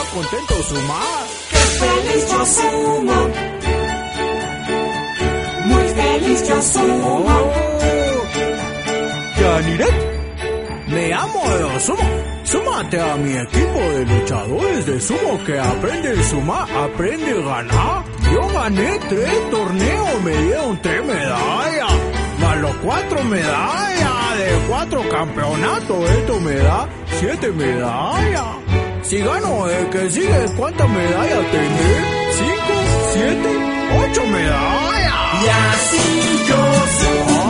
contento sumar. ¡Qué feliz yo sumo! Muy feliz yo sumo. Yaniret, me amo de sumo. Súmate a mi equipo de luchadores de sumo que aprende a sumar, aprende a ganar. Yo gané 3 torneos, me dieron 3 medallas, más los 4 medallas de 4 campeonatos. Esto me da 7 medallas. Si gano el que sigue, ¿cuántas medallas tendré? 5, 7, 8 medallas. Y así yo sumo.